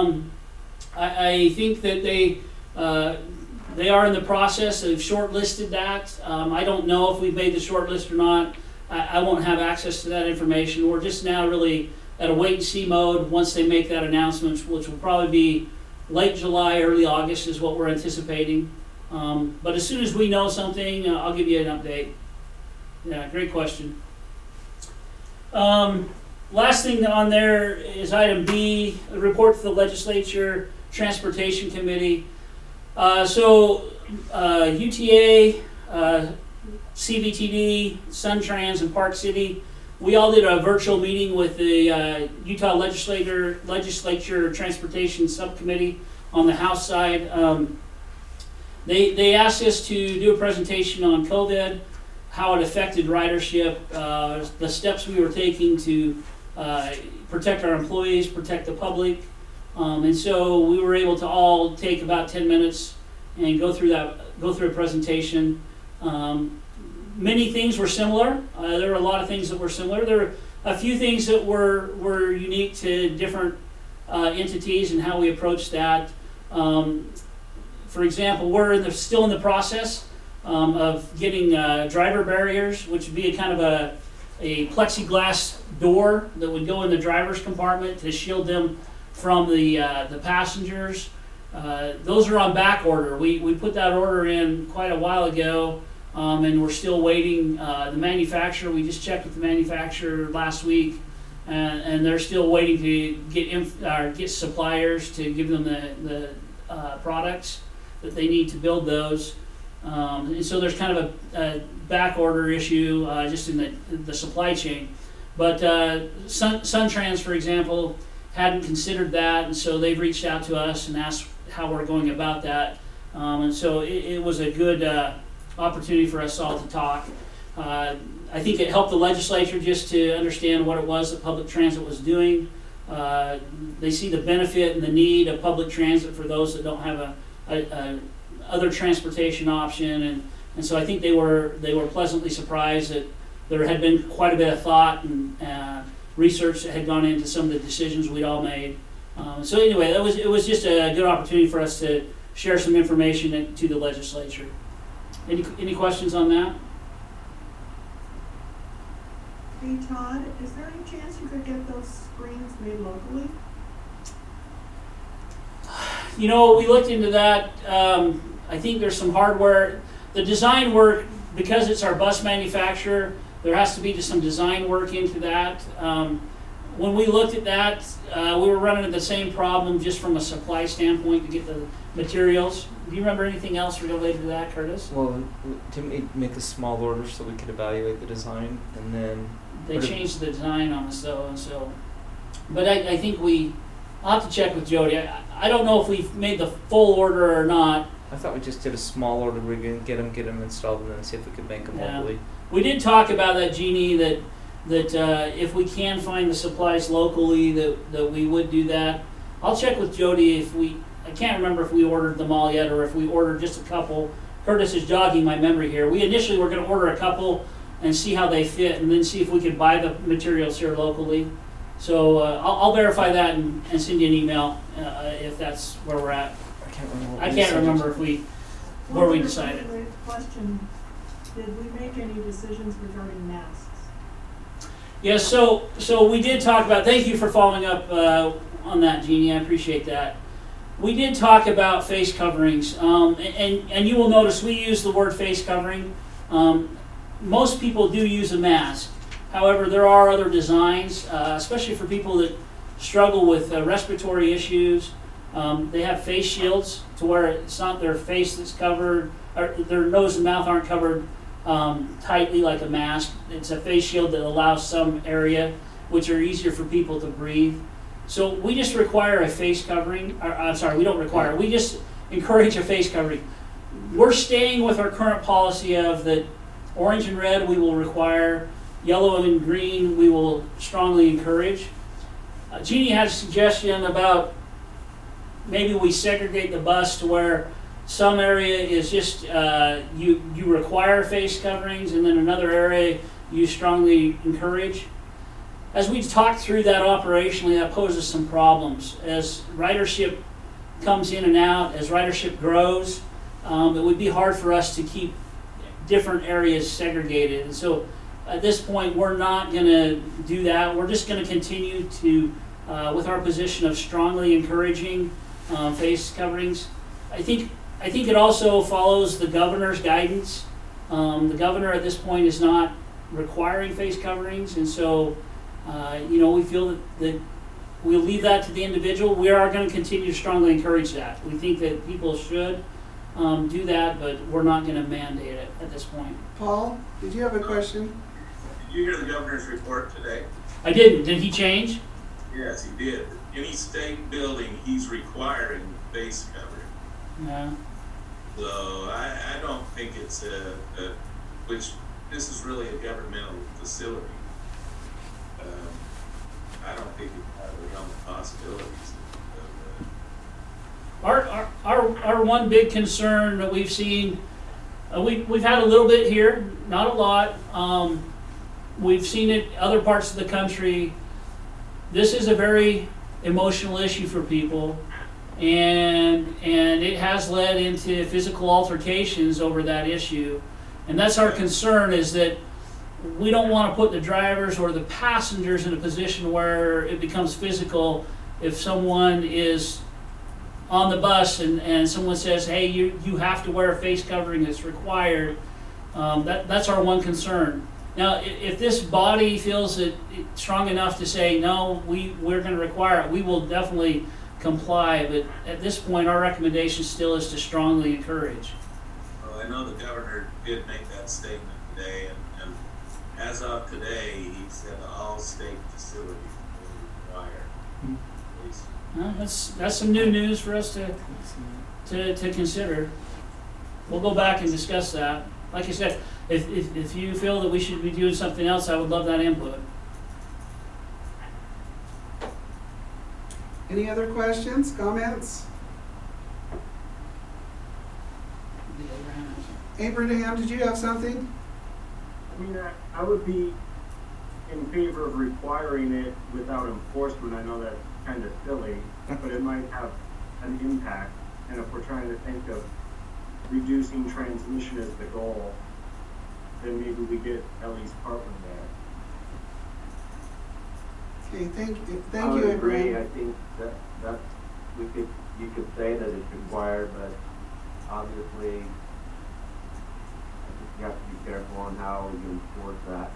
I think that they are in the process of shortlisted that. I don't know if we've made the shortlist or not. I won't have access to that information. We're just now really at a wait and see mode once they make that announcement, which will probably be late July, early August is what we're anticipating. But as soon as we know something, I'll give you an update. Yeah, great question. Last thing on there is item B, a report to the Legislature Transportation Committee. UTA, CVTD, SunTrans, and Park City, we all did a virtual meeting with the Utah Legislature Transportation Subcommittee on the House side. They asked us to do a presentation on COVID, how it affected ridership, the steps we were taking to protect our employees, protect the public. And so we were able to all take about 10 minutes and go through a presentation. Many things were similar. There were a lot of things that were similar. There were a few things that were unique to different entities and how we approached that. For example, we're still in the process of getting driver barriers, which would be a kind of a plexiglass door that would go in the driver's compartment to shield them from the passengers. Those are on back order. We put that order in quite a while ago, and we're still waiting. The manufacturer, we just checked with the manufacturer last week, and they're still waiting to get suppliers to give them the products that they need to build those. And so there's kind of a back order issue just in the supply chain. But SunTrans, for example, hadn't considered that, and so they've reached out to us and asked how we're going about that. And so it was a good opportunity for us all to talk. I think it helped the legislature just to understand what it was that public transit was doing. They see the benefit and the need of public transit for those that don't have a other transportation option, and so I think they were pleasantly surprised that there had been quite a bit of thought and research that had gone into some of the decisions we'd all made. So anyway, it was just a good opportunity for us to share some information to the legislature. Any questions on that? Hey Todd, is there any chance you could get those screens made locally? You know, we looked into that. I think there's some hardware. The design work, because it's our bus manufacturer, there has to be just some design work into that. When we looked at that, we were running into the same problem just from a supply standpoint to get the materials. Do you remember anything else related to that, Curtis? Well, didn't we make a small order so we could evaluate the design, and then They changed the design on us though, and so. But I think I'll have to check with Jody. I don't know if we've made the full order or not. I thought we just did a small order. We're gonna get them installed, and then see if we could make them Yeah. locally. We did talk about that, Jeannie, that if we can find the supplies locally, that we would do that. I'll check with Jody I can't remember if we ordered them all yet or if we ordered just a couple. Curtis is jogging my memory here. We initially were going to order a couple and see how they fit, and then see if we could buy the materials here locally. So I'll verify that and send you an email if that's where we're at. I can't remember. I can't remember where we decided. Question, did we make any decisions regarding masks? Yes, so we did talk about, thank you for following up on that, Jeannie, I appreciate that. We did talk about face coverings, and you will notice we use the word face covering. Most people do use a mask. However, there are other designs, especially for people that struggle with respiratory issues. They have face shields to where it's not their face that's covered, or their nose and mouth aren't covered tightly like a mask. It's a face shield that allows some area, which are easier for people to breathe. So we just require a face covering. We don't require it. We just encourage a face covering. We're staying with our current policy of that orange and red we will require, yellow and green we will strongly encourage. Jeannie had a suggestion about maybe we segregate the bus to where some area is just you require face coverings, and then another area you strongly encourage. As we talked through that operationally, that poses some problems. As ridership comes in and out, as ridership grows, it would be hard for us to keep different areas segregated. And so at this point, we're not going to do that. We're just going to continue to, with our position of strongly encouraging face coverings. I think it also follows the governor's guidance. The governor at this point is not requiring face coverings, and so we feel that we'll leave that to the individual. We are going to continue to strongly encourage that. We think that people should do that, but we're not going to mandate it at this point. Paul, did you have a question? Did you hear the governor's report today? I didn't. Did he change? Yes, he did. Any state building, he's requiring face covering. Yeah. So I don't think it's which this is really a governmental facility. I don't think it's on the possibilities Our one big concern that we've seen, we've had a little bit here, not a lot. We've seen it other parts of the country. This is a very emotional issue for people, and it has led into physical altercations over that issue. And that's our concern, is that we don't want to put the drivers or the passengers in a position where it becomes physical. If someone is on the bus and someone says, hey, you have to wear a face covering that's required, that's our one concern. Now, if this body feels it strong enough to say, no, we're going to require it, we will definitely comply. But at this point, our recommendation still is to strongly encourage. Well, I know the governor did make that statement today, and as of today, he said all state facilities will require. That's some new news for us to consider. We'll go back and discuss that. Like I said, if you feel that we should be doing something else, I would love that input. Any other questions, comments? Abraham, did you have something? I mean, I would be in favor of requiring it without enforcement. I know that's kind of silly, but it might have an impact. And if we're trying to think of reducing transmission as the goal, then maybe we get at least partly there. Okay, thank I would you, agree. Abraham. I think that you could say that it's required, but obviously I think you have to be careful on how you enforce that.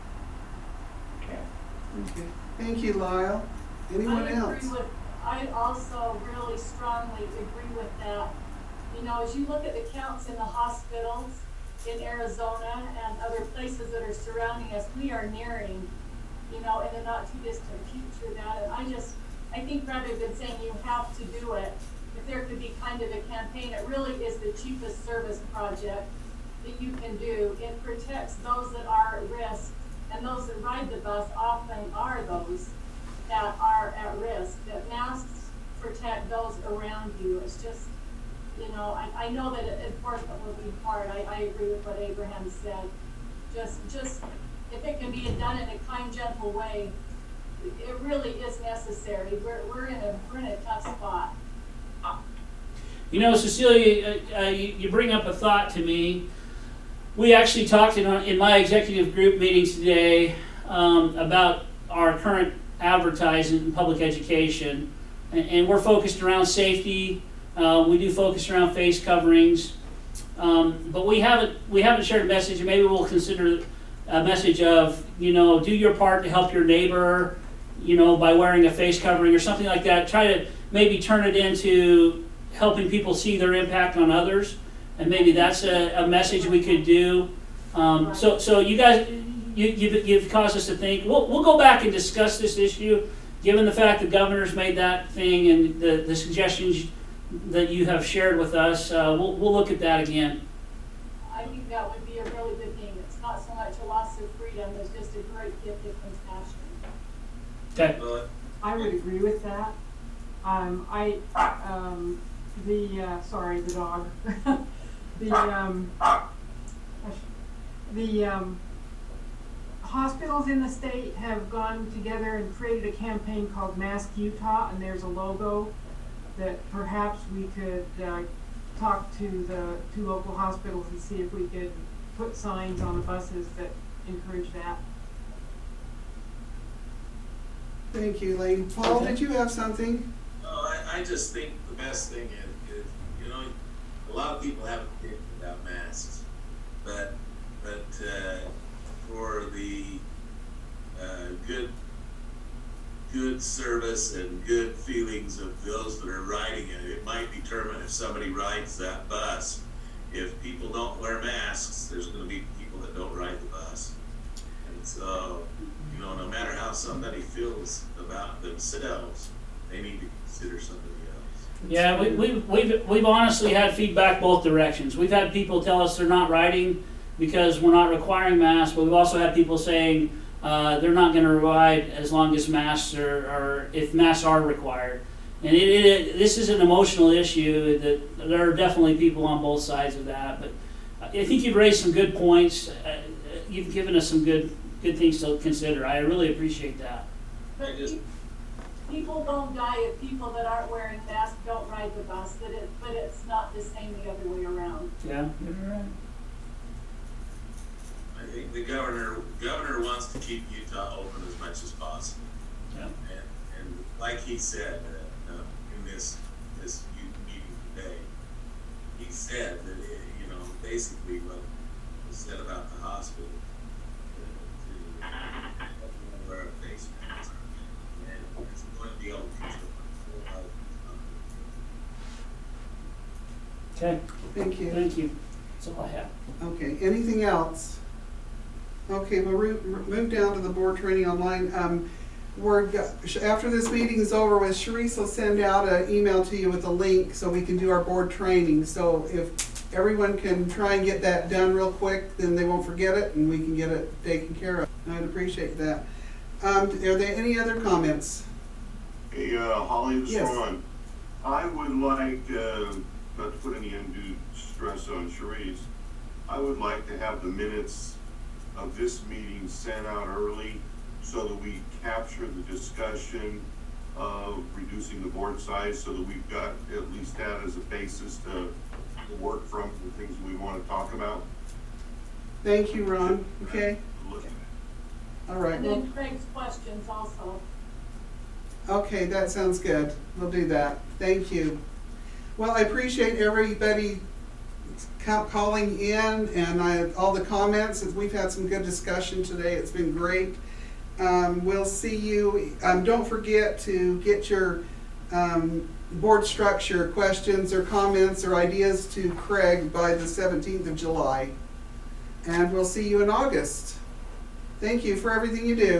Okay. Thank you, Lyle. Anyone else? I also really strongly agree with that. As you look at the counts in the hospitals in Arizona and other places that are surrounding us, we are nearing, in the not too distant future that. And I think rather than saying you have to do it, if there could be kind of a campaign, it really is the cheapest service project that you can do. It protects those that are at risk, and those that ride the bus often are those that are at risk. That masks protect those around you. It's just, I know that enforcement will be hard. I agree with what Abraham said. Just if it can be done in a kind, gentle way, it really is necessary. We're in a tough spot. Cecilia, you bring up a thought to me. We actually talked in my executive group meetings today about our current advertising in public education, and we're focused around safety. We do focus around face coverings, but we haven't shared a message, and maybe we'll consider a message of, do your part to help your neighbor, by wearing a face covering or something like that. Try to maybe turn it into helping people see their impact on others, and maybe that's a message we could do. So you guys, you've caused us to think. We'll go back and discuss this issue, given the fact the governor's made that thing and the suggestions that you have shared with us. We'll look at that again. I think that would be a really good thing. It's not so much a loss of freedom, it's just a great gift of compassion. Okay. Well, I would agree with that. Sorry, the dog. The hospitals in the state have gone together and created a campaign called Mask Utah, and there's a logo that perhaps we could talk to the two local hospitals and see if we could put signs on the buses that encourage that. Thank you, Elaine. Paul, did you have something? No, I just think the best thing is, you know, a lot of people have opinions about masks, but for the good service and good feelings of those that are riding it, it might determine if somebody rides that bus. If people don't wear masks, there's going to be people that don't ride the bus, and so, you know, no matter how somebody feels about themselves, they need to consider somebody else. Yeah, we've honestly had feedback both directions. We've had people tell us they're not riding because we're not requiring masks, but we've also had people saying they're not going to ride as long as masks are if masks are required. And this is an emotional issue that there are definitely people on both sides of that. But I think you've raised some good points. You've given us some good things to consider. I really appreciate that. But people don't die if people that aren't wearing masks don't ride the bus, but it's not the same the other way around. Yeah, you're right. I think the governor wants to keep Utah open as much as possible. Yeah. And like he said in this meeting today, he said that basically what was said about the hospital to wear a face mask, and it's going to be able to control Okay. Thank you. Thank you. That's all I have. Okay, anything else? Okay, we'll move down to the board training online. After this meeting is over with, Sharice will send out an email to you with a link so we can do our board training. So if everyone can try and get that done real quick, then they won't forget it and we can get it taken care of. I'd appreciate that. Are there any other comments? Hey, Holly, this is Yes. Ron. I would like, not to put any undue stress on Sharice, I would like to have the minutes of this meeting sent out early so that we capture the discussion of reducing the board size, so that we've got at least that as a basis to work from the things we want to talk about. Thank you, Ron. Okay. Look at it. All right. And Well, then Craig's questions also. okay, that sounds good. We'll do that. Thank you. Well, I appreciate everybody calling in and all the comments. We've had some good discussion today. It's been great. We'll see you. Don't forget to get your board structure questions or comments or ideas to Craig by the 17th of July. And we'll see you in August. Thank you for everything you do.